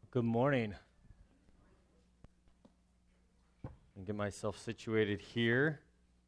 Good morning. Get myself situated here.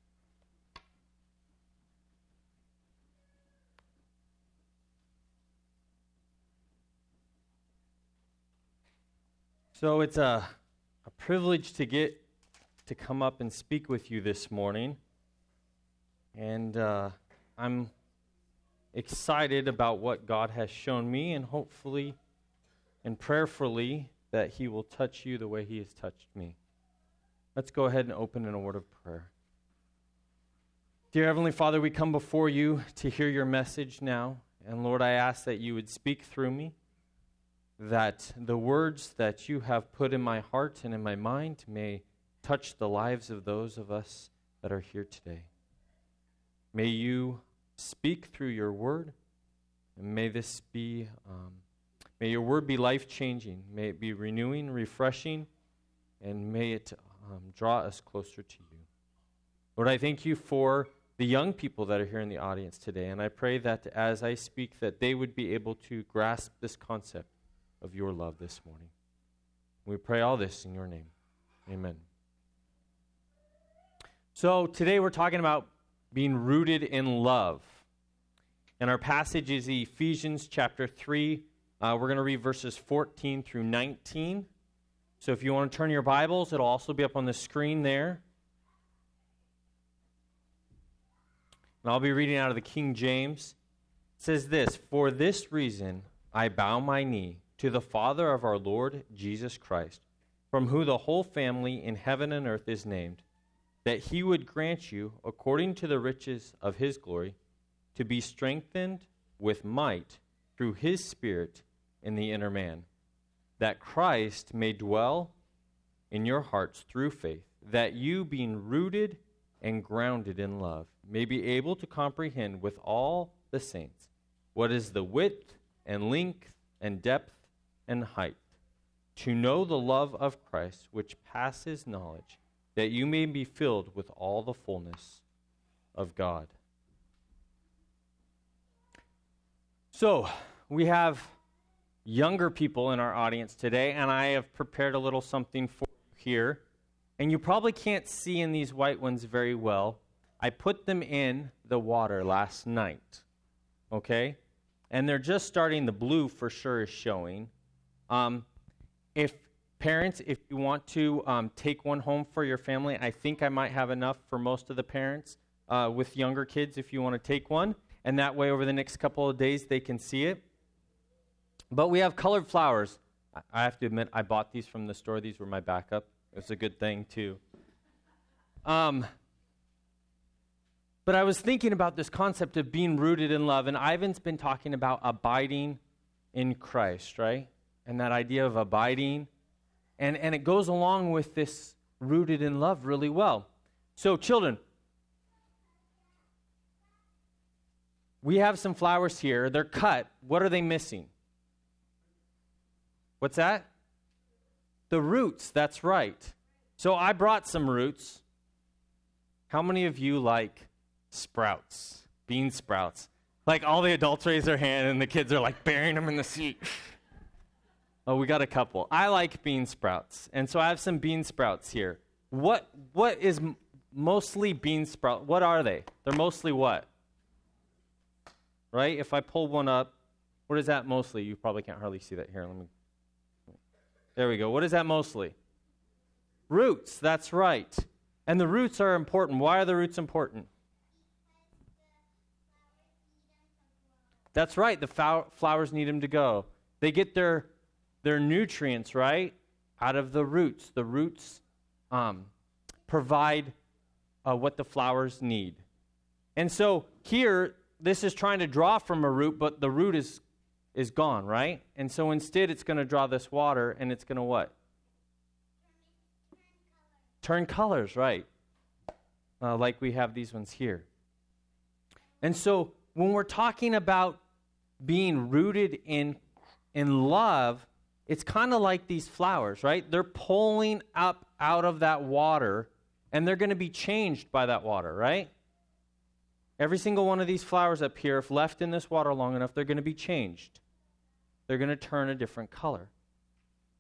So it's a privilege to get to come up and speak with you this morning. And I'm excited about what God has shown me, and hopefully and prayerfully that He will touch you the way He has touched me. Let's go ahead and open in a word of prayer. Dear Heavenly Father, we come before you to hear your message now. And Lord, I ask that you would speak through me, that the words that you have put in my heart and in my mind may touch the lives of those of us that are here today. May you speak through your word, and may this be, may your word be life-changing. May it be renewing, refreshing, and may it draw us closer to you. Lord, I thank you for the young people that are here in the audience today, and I pray that as I speak, that they would be able to grasp this concept of your love this morning. We pray all this in your name. Amen. So today we're talking about being rooted in love. And our passage is Ephesians chapter 3. We're going to read verses 14 through 19. So if you want to turn your Bibles, it'll also be up on the screen there. And I'll be reading out of the King James. It says this, "For this reason I bow my knee to the Father of our Lord Jesus Christ, from whom the whole family in heaven and earth is named, that he would grant you, according to the riches of his glory, to be strengthened with might through his Spirit in the inner man, that Christ may dwell in your hearts through faith, that you, being rooted and grounded in love, may be able to comprehend with all the saints what is the width and length and depth and height, to know the love of Christ, which passes knowledge, that you may be filled with all the fullness of God." So, we have younger people in our audience today, and I have prepared a little something for you here. And you probably can't see in these white ones very well. I put them in the water last night, okay? And they're just starting, the blue for sure is showing. If parents, if you want to take one home for your family, I think I might have enough for most of the parents with younger kids if you want to take one. And that way over the next couple of days they can see it. But we have colored flowers. I have to admit, I bought these from the store. These were my backup. It's a good thing, too. But I was thinking about this concept of being rooted in love, and Ivan's been talking about abiding in Christ, right? And that idea of abiding. And it goes along with this rooted in love really well. So, children, we have some flowers here. They're cut. What are they missing? What's that? The roots, that's right. So I brought some roots. How many of you like sprouts, bean sprouts? Like all the adults raise their hand and the kids are like burying them in the seat. Oh, we got a couple. I like bean sprouts. And so I have some bean sprouts here. What is mostly bean sprout? What are they? They're mostly what? Right? If I pull one up, what is that mostly? You probably can't hardly see that here. There we go. What is that mostly? Roots, that's right. And the roots are important. Why are the roots important? That's right. The flowers need them to go. They get their nutrients, right, out of the roots. The roots provide what the flowers need. And so here, this is trying to draw from a root, but the root is gone, right? And so instead it's going to draw this water, and it's going to what? Turn colors, right? Like we have these ones here. And so when we're talking about being rooted in love, it's kind of like these flowers, right? They're pulling up out of that water, and they're going to be changed by that water, right? Every single one of these flowers up here, if left in this water long enough, they're going to be changed. They're going to turn a different color.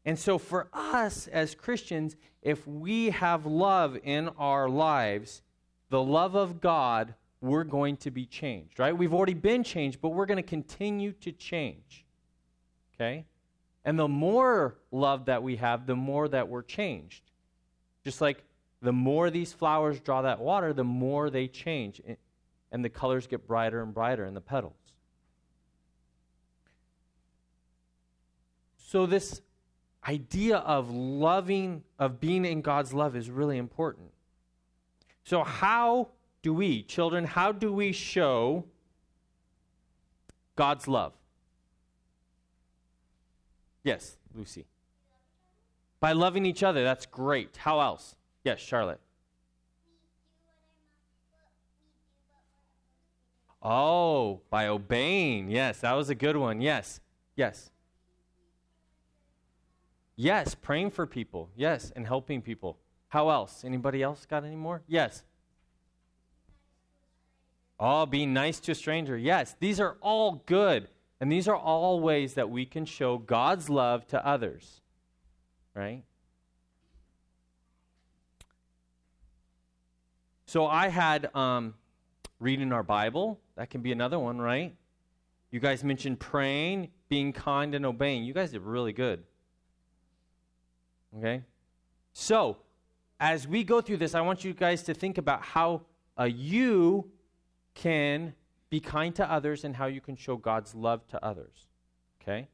And so for us as Christians, if we have love in our lives, the love of God, we're going to be changed, right? We've already been changed, but we're going to continue to change, okay? And the more love that we have, the more that we're changed. Just like the more these flowers draw that water, the more they change, and the colors get brighter and brighter in the petals. So this idea of loving, of being in God's love is really important. So how do we, children, how do we show God's love? Yes, Lucy. By loving each other, that's great. How else? Yes, Charlotte. Oh, by obeying. Yes, that was a good one. Yes, yes. Yes, praying for people. Yes, and helping people. How else? Anybody else got any more? Yes. Oh, being nice to a stranger. Yes, these are all good. And these are all ways that we can show God's love to others. Right? So I had reading our Bible. That can be another one, right? You guys mentioned praying, being kind, and obeying. You guys did really good. Okay? So, as we go through this, I want you guys to think about how you can be kind to others and how you can show God's love to others. Okay?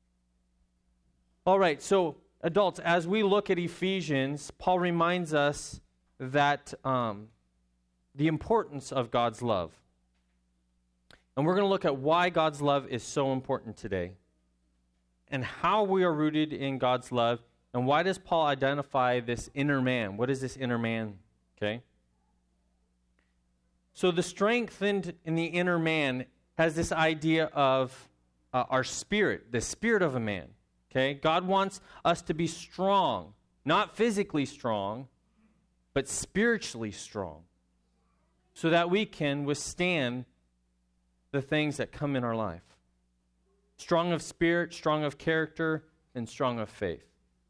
All right, so adults, as we look at Ephesians, Paul reminds us that the importance of God's love. And we're going to look at why God's love is so important today and how we are rooted in God's love. And why does Paul identify this inner man? What is this inner man? Okay? So the strength in the inner man has this idea of our spirit, the spirit of a man. Okay? God wants us to be strong, not physically strong, but spiritually strong, so that we can withstand the things that come in our life. Strong of spirit, strong of character, and strong of faith.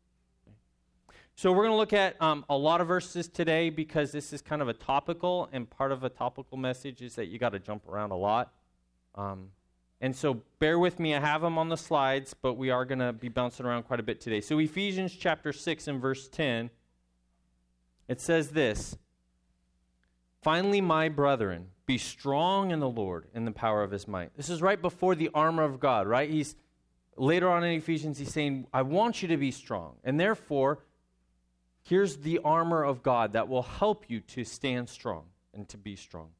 So we're going to look at a lot of verses today because this is kind of a topical, and part of a topical message is that you got to jump around a lot. And so bear with me. I have them on the slides, but we are going to be bouncing around quite a bit today. So Ephesians chapter 6 and verse 10, it says this: "Finally, my brethren, be strong in the Lord and the power of his might." This is right before the armor of God, right? Later on in Ephesians, he's saying, I want you to be strong. And therefore, here's the armor of God that will help you to stand strong and to be strong.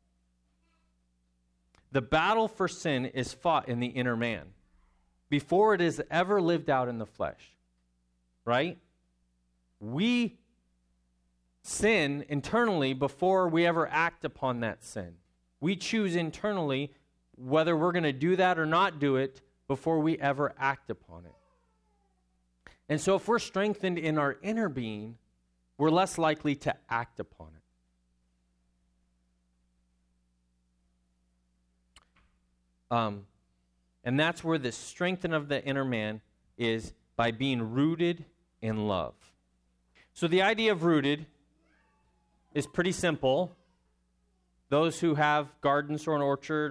The battle for sin is fought in the inner man before it is ever lived out in the flesh, right? We sin internally before we ever act upon that sin. We choose internally whether we're going to do that or not do it before we ever act upon it. And so if we're strengthened in our inner being, we're less likely to act upon it. And that's where the strengthening of the inner man is, by being rooted in love. So the idea of rooted is pretty simple. Those who have gardens or an orchard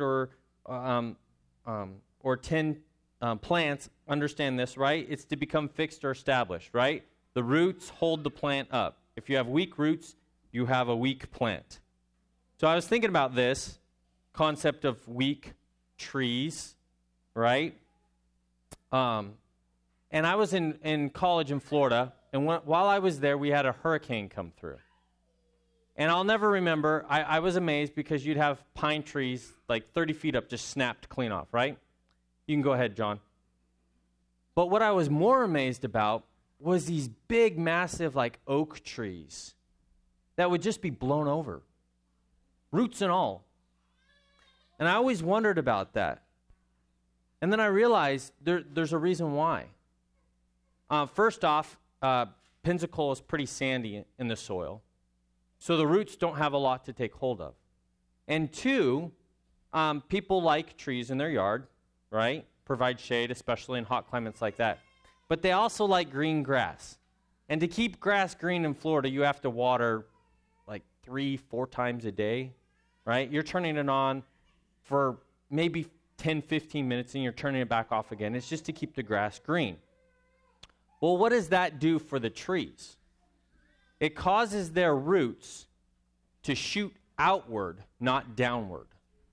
or tend plants understand this, right? It's to become fixed or established, right? The roots hold the plant up. If you have weak roots, you have a weak plant. So I was thinking about this concept of weak trees, right? And I was in college in Florida, and while I was there, we had a hurricane come through. And I'll never remember, I was amazed because you'd have pine trees like 30 feet up just snapped clean off, right? You can go ahead, John. But what I was more amazed about was these big, massive, like oak trees that would just be blown over, roots and all. And I always wondered about that. And then I realized there's a reason why. First off, Pensacola is pretty sandy in the soil, so the roots don't have a lot to take hold of. And two, people like trees in their yard, right? Provide shade, especially in hot climates like that. but they also like green grass. And to keep grass green in Florida, you have to water like 3-4 times a day, right? You're turning it on for maybe 10, 15 minutes, and you're turning it back off again. It's just to keep the grass green. Well, what does that do for the trees? It causes their roots to shoot outward, not downward.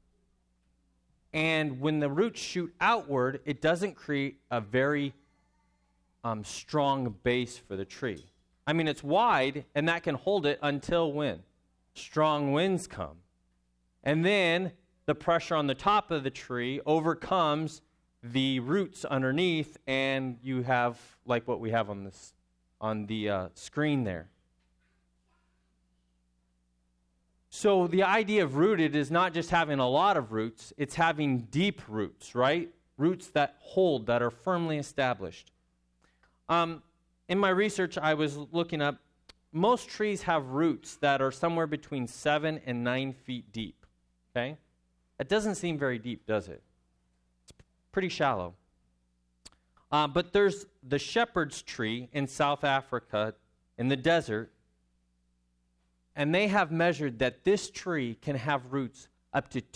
And when the roots shoot outward, it doesn't create a very strong base for the tree. I mean, it's wide, and that can hold it until when? Strong winds come. And then the pressure on the top of the tree overcomes the roots underneath, and you have like what we have on the screen there. So the idea of rooted is not just having a lot of roots, it's having deep roots, right? Roots that hold, that are firmly established. In my research, I was looking up, most trees have roots that are somewhere between 7 and 9 feet deep, okay? It doesn't seem very deep, does it? It's pretty shallow. But there's the shepherd's tree in South Africa in the desert, and they have measured that this tree can have roots up to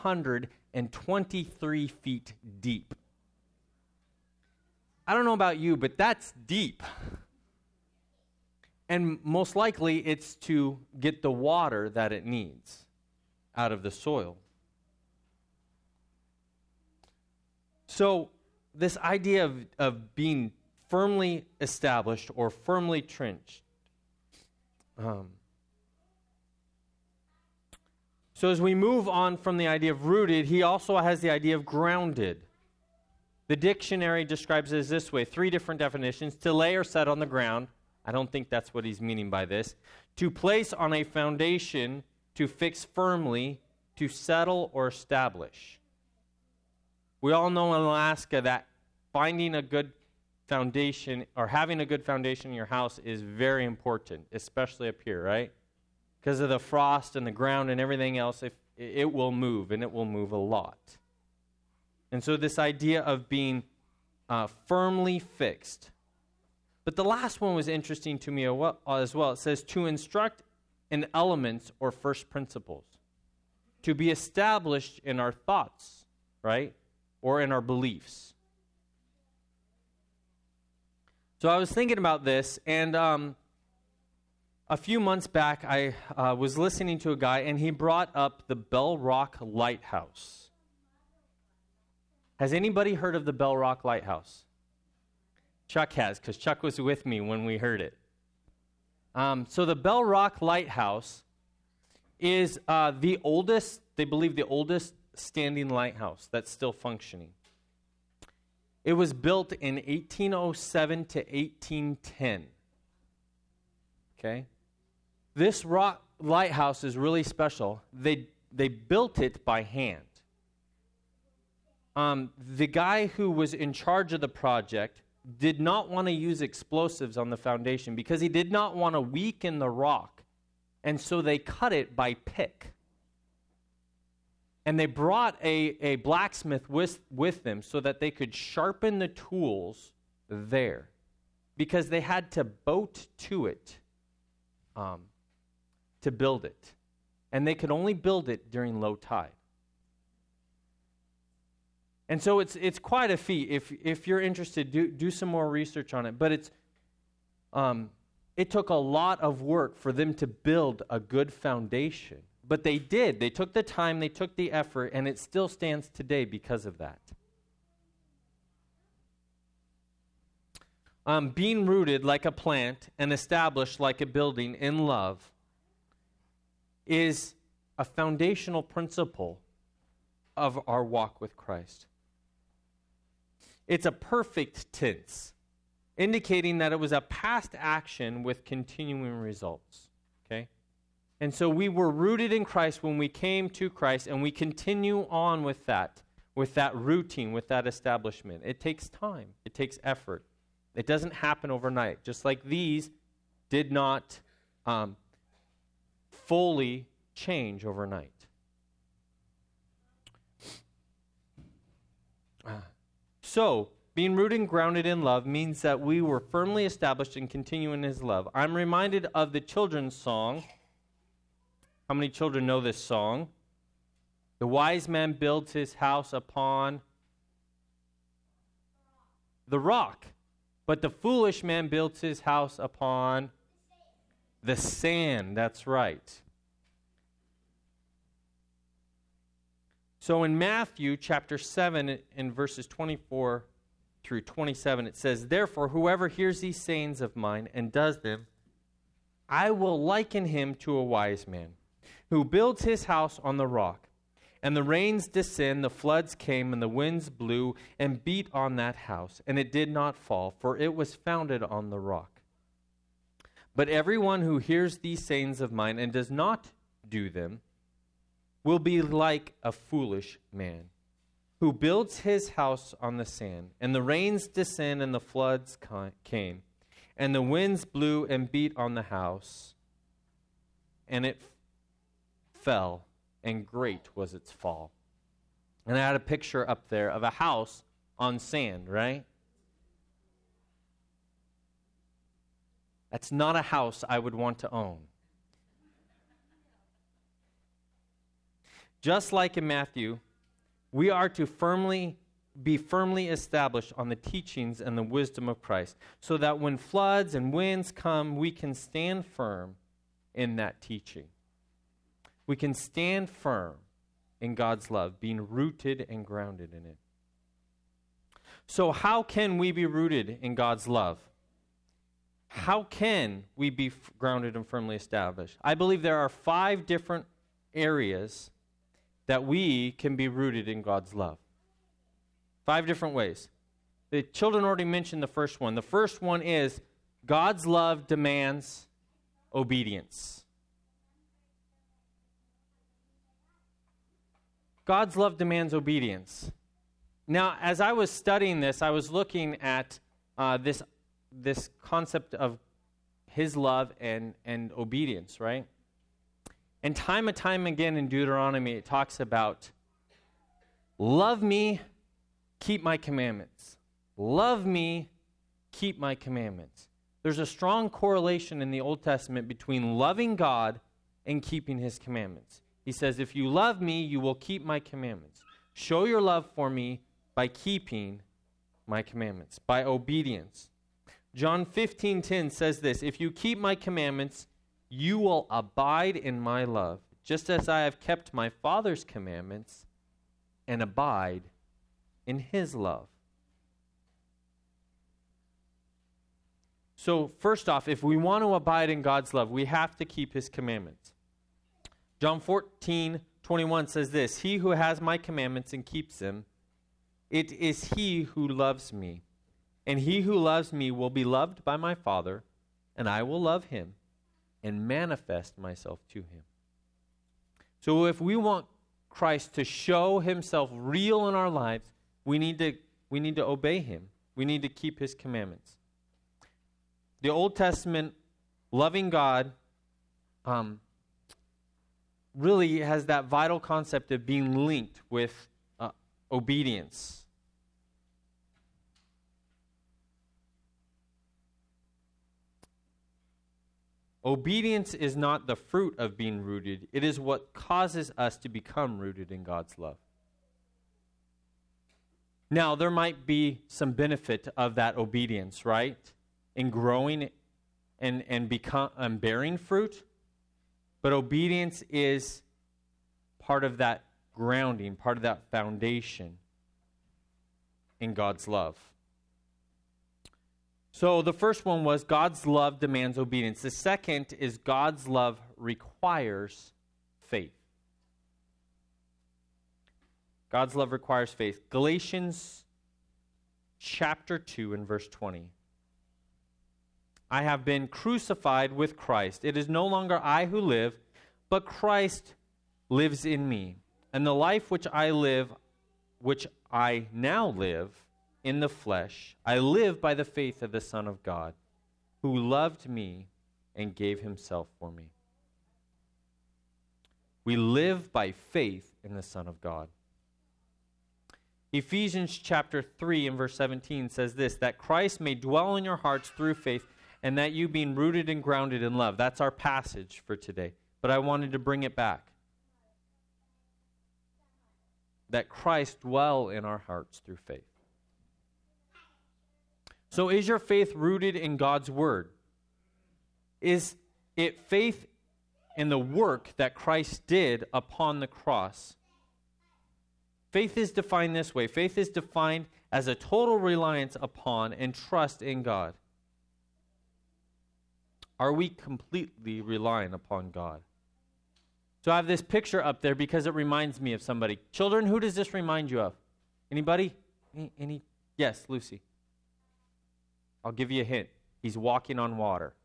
223 feet deep. I don't know about you, but that's deep. And most likely it's to get the water that it needs out of the soil. So this idea of being firmly established or firmly trenched. So as we move on from the idea of rooted, he also has the idea of grounded. The dictionary describes it as this way, 3 different definitions. To lay or set on the ground. I don't think that's what he's meaning by this. To place on a foundation, to fix firmly, to settle or establish. We all know in Alaska that finding a good foundation or having a good foundation in your house is very important, especially up here, right? Because of the frost and the ground and everything else, it will move, and it will move a lot. And so this idea of being firmly fixed. But the last one was interesting to me as well. It says to instruct in elements or first principles. To be established in our thoughts, right? Or in our beliefs. So I was thinking about this, and a few months back, I was listening to a guy, and he brought up the Bell Rock Lighthouse. Has anybody heard of the Bell Rock Lighthouse? Chuck has, because Chuck was with me when we heard it. So the Bell Rock Lighthouse is the oldest, they believe the oldest standing lighthouse that's still functioning. It was built in 1807 to 1810. Okay? This rock lighthouse is really special. They built it by hand. The guy who was in charge of the project did not want to use explosives on the foundation because he did not want to weaken the rock. And so they cut it by pick. And they brought a blacksmith with them so that they could sharpen the tools there. Because they had to boat to it to build it. And they could only build it during low tide. And so it's quite a feat. If you're interested, do some more research on it. But it took a lot of work for them to build a good foundation. But they did. They took the time, they took the effort, and it still stands today because of that. Being rooted like a plant and established like a building in love is a foundational principle of our walk with Christ. It's a perfect tense, indicating that it was a past action with continuing results. Okay? And so we were rooted in Christ when we came to Christ, and we continue on with that routine, with that establishment. It takes time. It takes effort. It doesn't happen overnight. Just like these did not fully change overnight. So, being rooted and grounded in love means that we were firmly established and continue in his love. I'm reminded of the children's song. How many children know this song? The wise man builds his house upon the rock, but the foolish man builds his house upon the sand. That's right. So in Matthew chapter 7, in verses 24 through 27, it says, "Therefore, whoever hears these sayings of mine and does them, I will liken him to a wise man who builds his house on the rock. And the rains descend, the floods came, and the winds blew and beat on that house, and it did not fall, for it was founded on the rock. But everyone who hears these sayings of mine and does not do them will be like a foolish man who builds his house on the sand. And the rains descend, and the floods came, and the winds blew and beat on the house, and it fell, and great was its fall." And I had a picture up there of a house on sand, right? That's not a house I would want to own. Just like in Matthew, we are to be firmly established on the teachings and the wisdom of Christ, so that when floods and winds come, we can stand firm in that teaching. We can stand firm in God's love, being rooted and grounded in it. So how can we be rooted in God's love? How can we be grounded and firmly established? I believe there are 5 different areas that we can be rooted in God's love. 5 different ways. The children already mentioned the first one. The first one is God's love demands obedience. God's love demands obedience. Now, as I was studying this, I was looking at this concept of his love and obedience, right? And time and time again in Deuteronomy, it talks about, love me, keep my commandments. Love me, keep my commandments. There's a strong correlation in the Old Testament between loving God and keeping his commandments. He says, if you love me, you will keep my commandments. Show your love for me by keeping my commandments, by obedience. John 15:10 says this, "If you keep my commandments, you will abide in my love, just as I have kept my Father's commandments and abide in his love." So first off, if we want to abide in God's love, we have to keep his commandments. John 14:21 says this, "He who has my commandments and keeps them, it is he who loves me. And he who loves me will be loved by my Father, and I will love him and manifest myself to him." So if we want Christ to show himself real in our lives, we need to obey him. We need to keep his commandments. The Old Testament, loving God, really has that vital concept of being linked with obedience. Obedience is not the fruit of being rooted. It is what causes us to become rooted in God's love. Now, there might be some benefit of that obedience, right? In growing and bearing fruit. But obedience is part of that grounding, part of that foundation in God's love. So the first one was God's love demands obedience. The second is God's love requires faith. God's love requires faith. Galatians chapter 2 and verse 20. "I have been crucified with Christ. It is no longer I who live, but Christ lives in me. And the life which I now live in the flesh, I live by the faith of the Son of God, who loved me and gave himself for me." We live by faith in the Son of God. Ephesians chapter 3 and verse 17 says this, that Christ may dwell in your hearts through faith, and that you being rooted and grounded in love. That's our passage for today. But I wanted to bring it back. That Christ dwell in our hearts through faith. So is your faith rooted in God's word? Is it faith in the work that Christ did upon the cross? Faith is defined this way. Faith is defined as a total reliance upon and trust in God. Are we completely relying upon God? So I have this picture up there because it reminds me of somebody. Children, who does this remind you of? Anybody? Any? Yes, Lucy. I'll give you a hint. He's walking on water.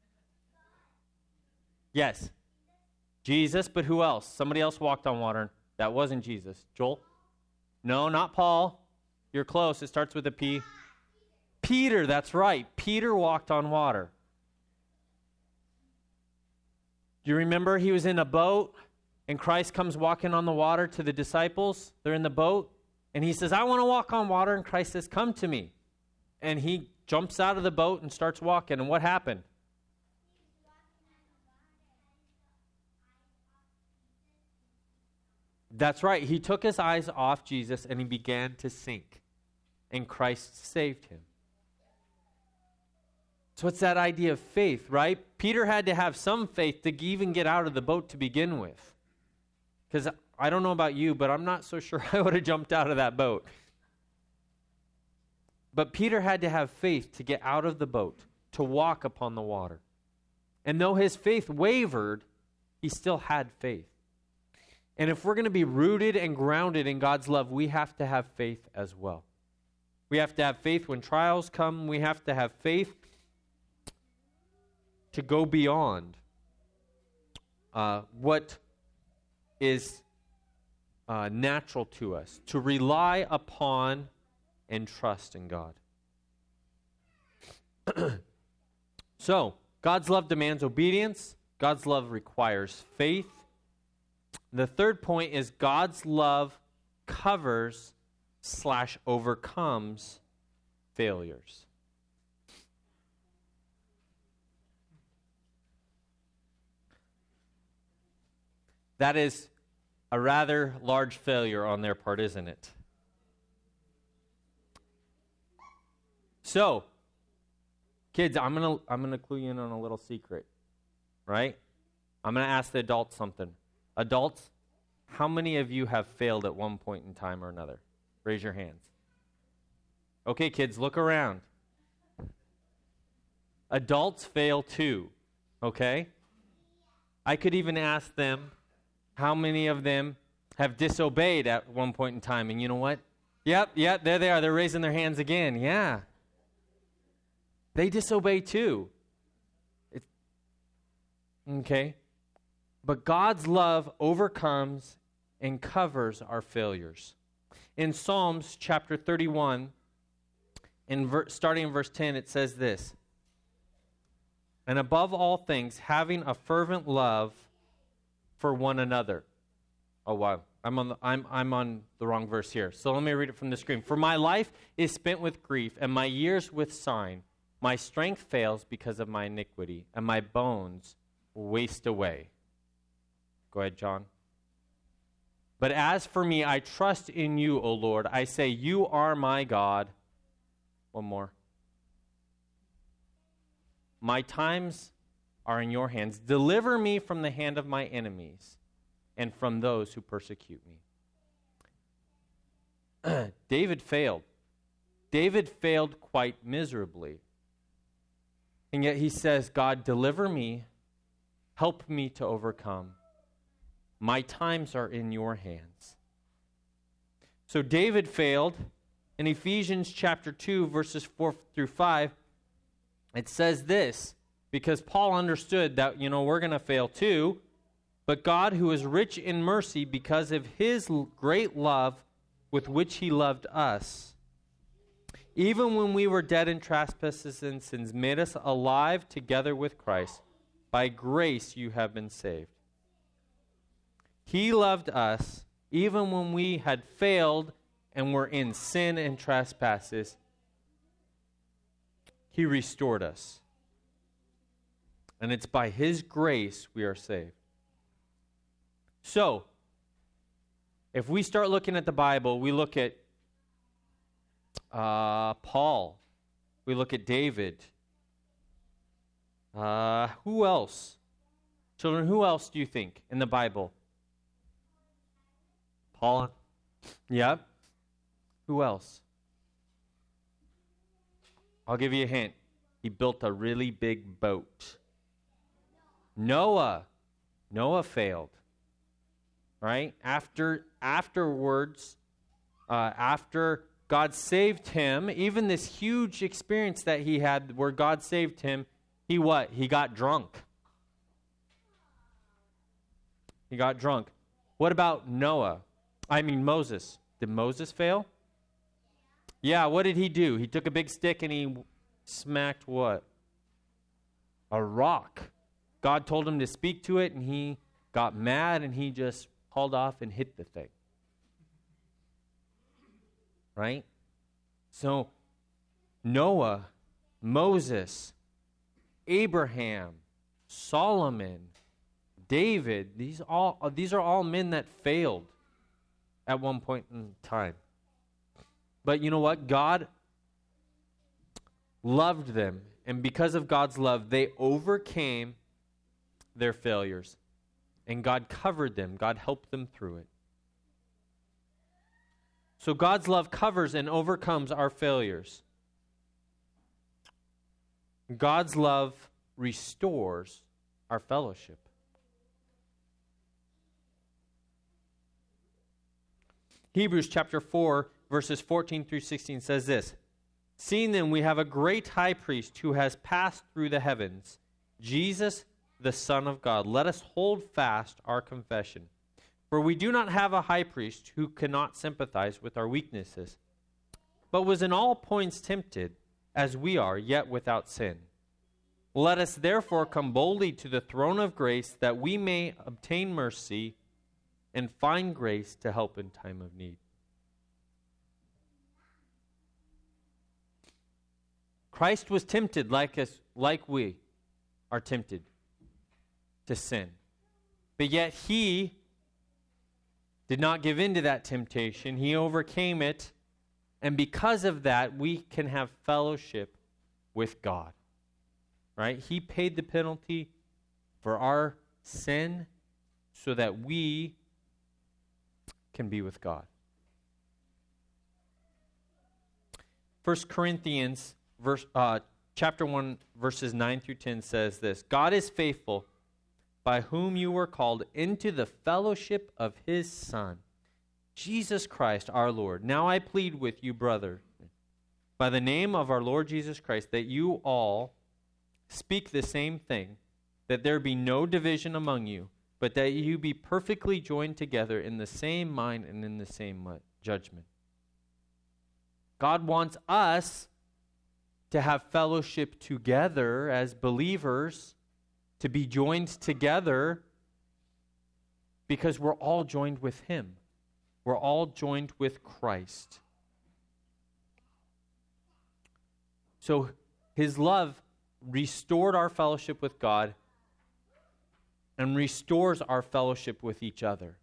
Yes. Jesus, but who else? Somebody else walked on water. That wasn't Jesus. Joel? No, not Paul. You're close. It starts with a P. Peter, that's right. Peter walked on water. Do you remember he was in a boat and Christ comes walking on the water to the disciples? They're in the boat and he says, I want to walk on water. And Christ says, come to me. And he jumps out of the boat and starts walking. And what happened? That's right. He took his eyes off Jesus and he began to sink. And Christ saved him. So it's that idea of faith, right? Peter had to have some faith to even get out of the boat to begin with. Because I don't know about you, but I'm not so sure I would have jumped out of that boat. But Peter had to have faith to get out of the boat, to walk upon the water. And though his faith wavered, he still had faith. And if we're going to be rooted and grounded in God's love, we have to have faith as well. We have to have faith when trials come. We have to have faith to go beyond what is natural to us, to rely upon and trust in God. So, God's love demands obedience. God's love requires faith. The third point is God's love covers/overcomes failures. That is a rather large failure on their part, isn't it? So, kids, I'm gonna clue you in on a little secret, right? I'm gonna ask the adults something. Adults, how many of you have failed at one point in time or another? Raise your hands. Okay, kids, look around. Adults fail too, okay? I could even ask them, how many of them have disobeyed at one point in time? And you know what? Yep, there they are. They're raising their hands again. Yeah. They disobey too. Okay. But God's love overcomes and covers our failures. In Psalms chapter 31, starting in verse 10, it says this. And above all things, having a fervent love for one another. Oh, wow. I'm on the wrong verse here. So let me read it from the screen. For my life is spent with grief, and my years with sighing. My strength fails because of my iniquity, and my bones waste away. Go ahead, John. But as for me, I trust in you, O Lord. I say, you are my God. One more. My times are in your hands. Deliver me from the hand of my enemies and from those who persecute me. David failed. David failed quite miserably. And yet he says, God, deliver me. Help me to overcome. My times are in your hands. So David failed. In Ephesians chapter 2, verses 4 through 5, it says this. Because Paul understood that, we're going to fail too. But God, who is rich in mercy because of his great love with which he loved us, even when we were dead in trespasses and sins, made us alive together with Christ. By grace you have been saved. He loved us even when we had failed and were in sin and trespasses, He restored us. And it's by His grace we are saved. So, if we start looking at the Bible, we look at Paul, we look at David. Who else? Children, who else do you think in the Bible? Paul? Yep. Who else? I'll give you a hint. He built a really big boat. Noah. Noah failed. Right? Afterwards, after God saved him, even this huge experience that he had where God saved him, he what? He got drunk. He got drunk. What about Moses? Did Moses fail? Yeah, what did he do? He took a big stick and he smacked what? A rock. God told him to speak to it, and he got mad, and he just hauled off and hit the thing. Right? So, Noah, Moses, Abraham, Solomon, David, these are all men that failed at one point in time. But you know what? God loved them, and because of God's love, they overcame their failures. And God covered them. God helped them through it. So God's love covers and overcomes our failures. God's love restores our fellowship. Hebrews chapter 4, verses 14 through 16 says this: "Seeing then we have a great high priest who has passed through the heavens, Jesus, the Son of God. Let us hold fast our confession. For we do not have a high priest who cannot sympathize with our weaknesses, but was in all points tempted, as we are, yet without sin. Let us therefore come boldly to the throne of grace, that we may obtain mercy and find grace to help in time of need." Christ was tempted like we are tempted to sin. But yet He did not give in to that temptation. He overcame it. And because of that, we can have fellowship with God. Right? He paid the penalty for our sin so that we can be with God. 1 Corinthians chapter 1, verses 9 through 10 says this: "God is faithful, by whom you were called into the fellowship of His Son, Jesus Christ our Lord. Now I plead with you, brother, by the name of our Lord Jesus Christ, that you all speak the same thing, that there be no division among you, but that you be perfectly joined together in the same mind and in the same judgment." God wants us to have fellowship together as believers, to be joined together, because we're all joined with Him. We're all joined with Christ. So His love restored our fellowship with God and restores our fellowship with each other.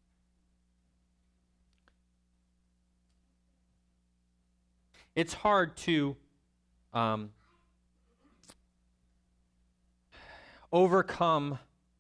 It's hard to overcome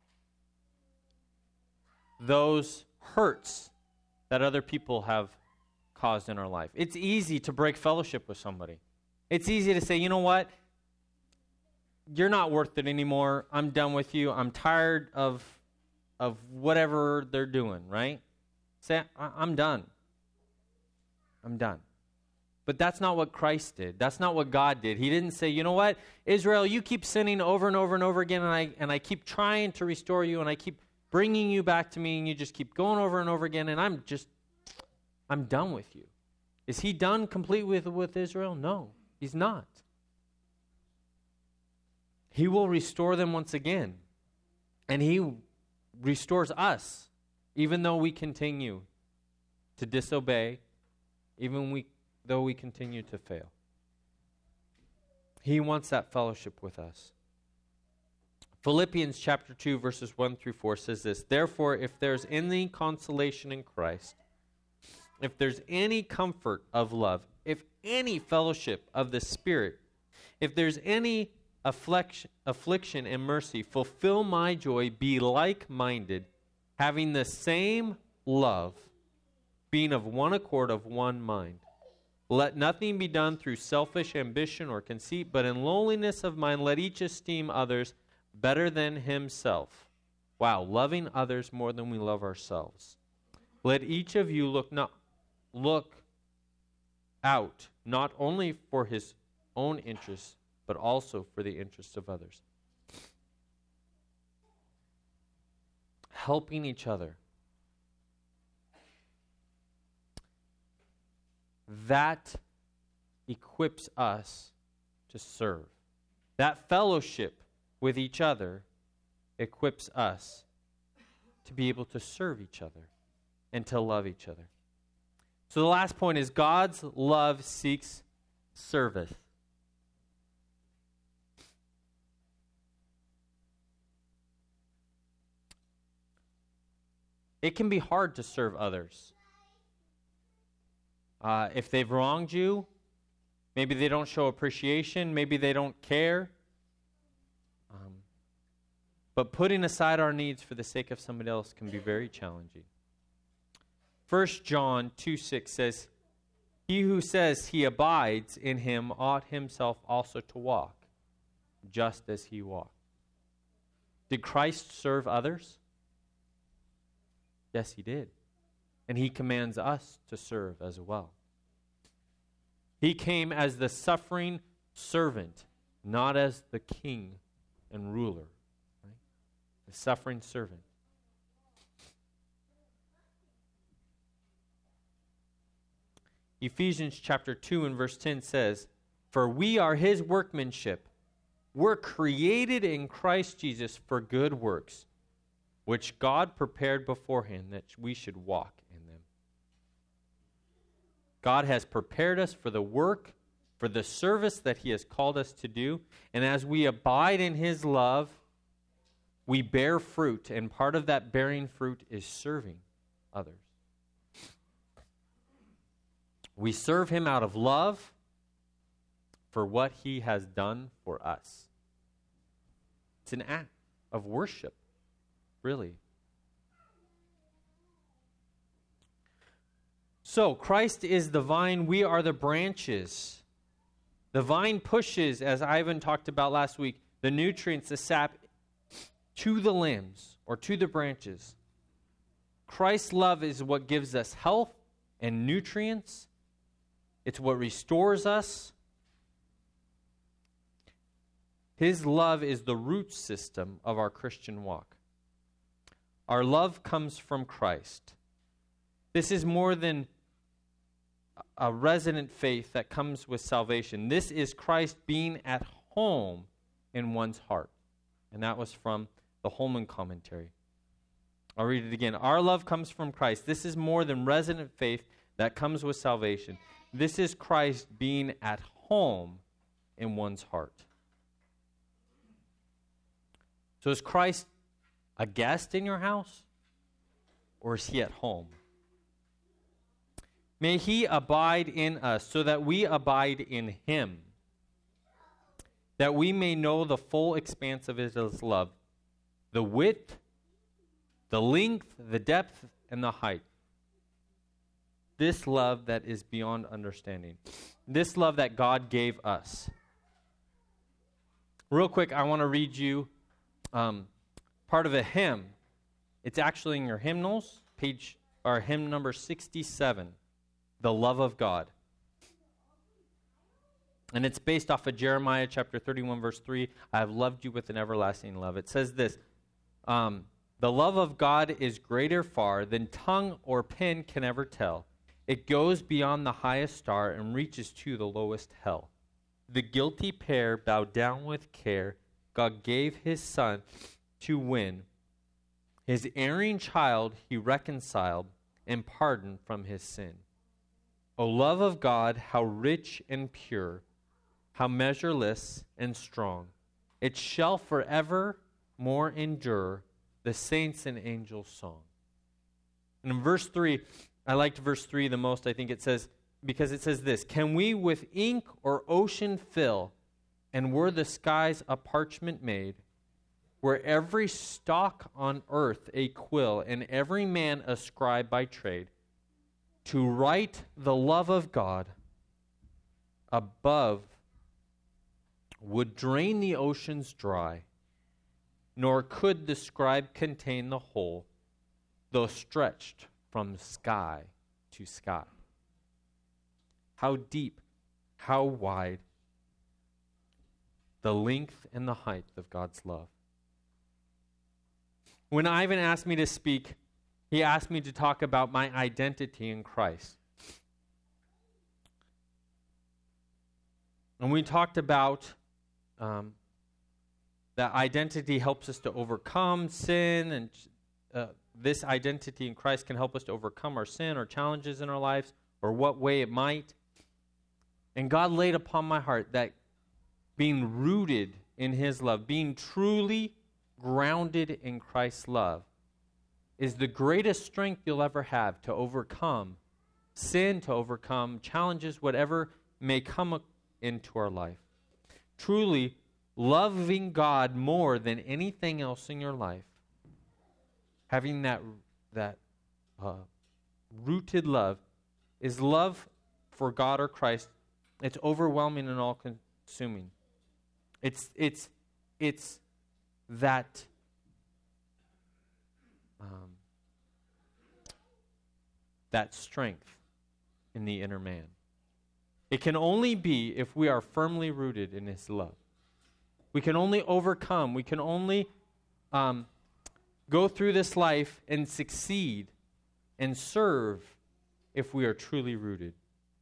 those hurts that other people have caused in our life. It's easy to break fellowship with somebody. It's easy to say, you know what? You're not worth it anymore. I'm done with you. I'm tired of whatever they're doing, right? Say, I'm done. I'm done. But that's not what Christ did. That's not what God did. He didn't say, you know what, Israel, you keep sinning over and over and over again, and I keep trying to restore you, and I keep bringing you back to me, and you just keep going over and over again, and I'm done with you. Is He done completely with Israel? No, He's not. He will restore them once again. And He restores us, even though we continue to disobey though we continue to fail. He wants that fellowship with us. Philippians chapter 2, verses 1 through 4 says this, "Therefore, if there's any consolation in Christ, if there's any comfort of love, if any fellowship of the Spirit, if there's any affliction and mercy, fulfill my joy, be like-minded, having the same love, being of one accord, of one mind. Let nothing be done through selfish ambition or conceit, but in lowliness of mind let each esteem others better than himself." Wow, loving others more than we love ourselves. "Let each of you look out not only for his own interests, but also for the interests of others." Helping each other. That equips us to serve. That fellowship with each other equips us to be able to serve each other and to love each other. So the last point is God's love seeks service. It can be hard to serve others. If they've wronged you, maybe they don't show appreciation, maybe they don't care. But putting aside our needs for the sake of somebody else can be very challenging. 1 John 2:6 says, "He who says he abides in him ought himself also to walk, just as he walked." Did Christ serve others? Yes, he did. And he commands us to serve as well. He came as the suffering servant, not as the king and ruler. Right? The suffering servant. Ephesians chapter 2 and verse 10 says, "For we are his workmanship. We're created in Christ Jesus for good works, which God prepared beforehand that we should walk in them." God has prepared us for the work, for the service that he has called us to do. And as we abide in his love, we bear fruit. And part of that bearing fruit is serving others. We serve him out of love for what he has done for us. It's an act of worship, really. So, Christ is the vine, we are the branches. The vine pushes, as Ivan talked about last week, the nutrients, the sap, to the limbs or to the branches. Christ's love is what gives us health and nutrients. It's what restores us. His love is the root system of our Christian walk. Our love comes from Christ. This is more than a resident faith that comes with salvation. This is Christ being at home in one's heart. And that was from the Holman commentary. I'll read it again. Our love comes from Christ. This is more than resident faith that comes with salvation. This is Christ being at home in one's heart. So is Christ a guest in your house? Or is he at home? May he abide in us so that we abide in him, that we may know the full expanse of his love, the width, the length, the depth, and the height. This love that is beyond understanding. This love that God gave us. Real quick, I want to read you part of a hymn. It's actually in your hymnals, hymn number 67. The love of God. And it's based off of Jeremiah chapter 31, verse 3. I have loved you with an everlasting love. It says this, the love of God is greater far than tongue or pen can ever tell. It goes beyond the highest star and reaches to the lowest hell. The guilty pair bow down with care. God gave his son to win. His erring child he reconciled and pardoned from his sin. O love of God, how rich and pure, how measureless and strong. It shall forever more endure, the saints and angels' song. And in verse 3, I liked verse 3 the most. I think it says, because it says this, can we with ink or ocean fill, and were the skies a parchment made, were every stalk on earth a quill, and every man a scribe by trade, to write the love of God above would drain the oceans dry, nor could the scribe contain the whole, though stretched from sky to sky. How deep, how wide, the length and the height of God's love. When Ivan asked me to speak, he asked me to talk about my identity in Christ. And we talked about that identity helps us to overcome sin, and this identity in Christ can help us to overcome our sin or challenges in our lives, or what way it might. And God laid upon my heart that being rooted in His love, being truly grounded in Christ's love, is the greatest strength you'll ever have to overcome sin, to overcome challenges, whatever may come into our life. Truly, loving God more than anything else in your life, having that rooted love, is love for God or Christ. It's overwhelming and all-consuming. It's that that strength in the inner man. It can only be if we are firmly rooted in His love. We can only overcome. We can only go through this life and succeed and serve if we are truly rooted.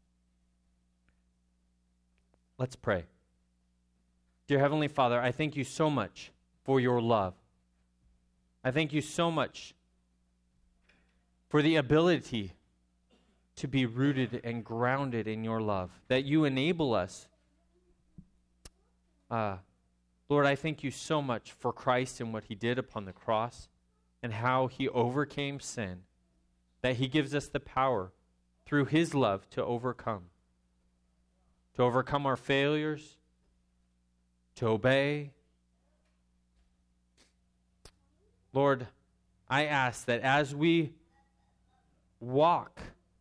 Let's pray. Dear Heavenly Father, I thank you so much for your love. I thank you so much for the ability to be rooted and grounded in your love, that you enable us. Lord, I thank you so much for Christ and what He did upon the cross and how He overcame sin, that He gives us the power through His love to overcome our failures, to obey. Lord, I ask that as we walk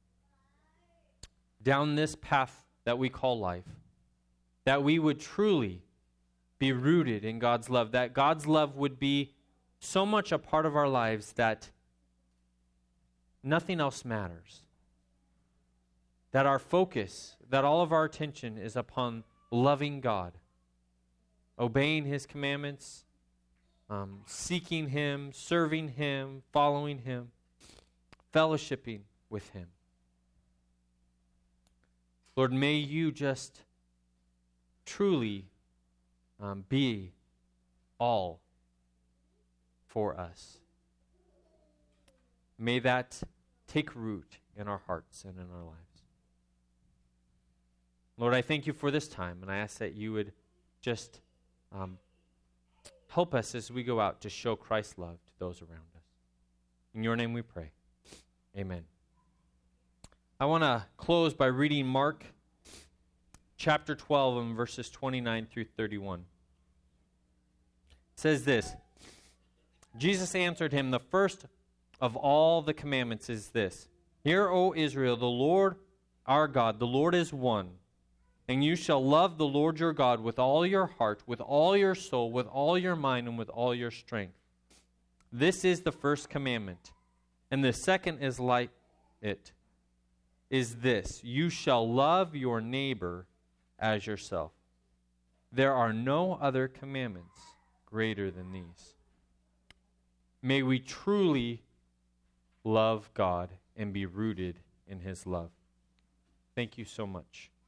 down this path that we call life, that we would truly be rooted in God's love, that God's love would be so much a part of our lives that nothing else matters. That our focus, that all of our attention is upon loving God, obeying His commandments, seeking Him, serving Him, following Him, fellowshipping with Him. Lord, may you just truly be all for us. May that take root in our hearts and in our lives. Lord, I thank you for this time, and I ask that you would just help us as we go out to show Christ's love to those around us. In your name we pray. Amen. I want to close by reading Mark chapter 12 and verses 29 through 31. It says this, Jesus answered him, the first of all the commandments is this, Hear, O Israel, the Lord our God, the Lord is one. And you shall love the Lord your God with all your heart, with all your soul, with all your mind, and with all your strength. This is the first commandment. And the second is like it, is this, you shall love your neighbor as yourself. There are no other commandments greater than these. May we truly love God and be rooted in His love. Thank you so much.